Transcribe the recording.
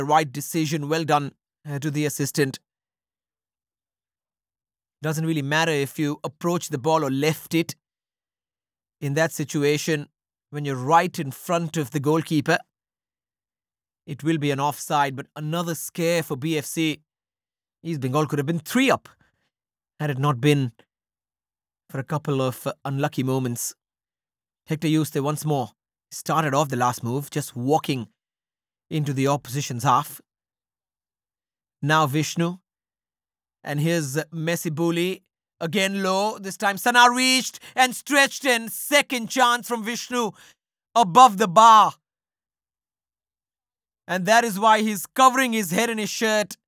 right decision. Well done to the assistant. Doesn't really matter if you approach the ball or left it. In that situation, when you're right in front of the goalkeeper, it will be an offside. But another scare for BFC. East Bengal could have been 3 up had it not been for a couple of unlucky moments. Hector Yuste once more started off the last move, just walking into the opposition's half. Now Vishnu. And here's Messi Bully. Again low. This time Sana reached and stretched in. Second chance from Vishnu above the bar. And that is why he's covering his head in his shirt.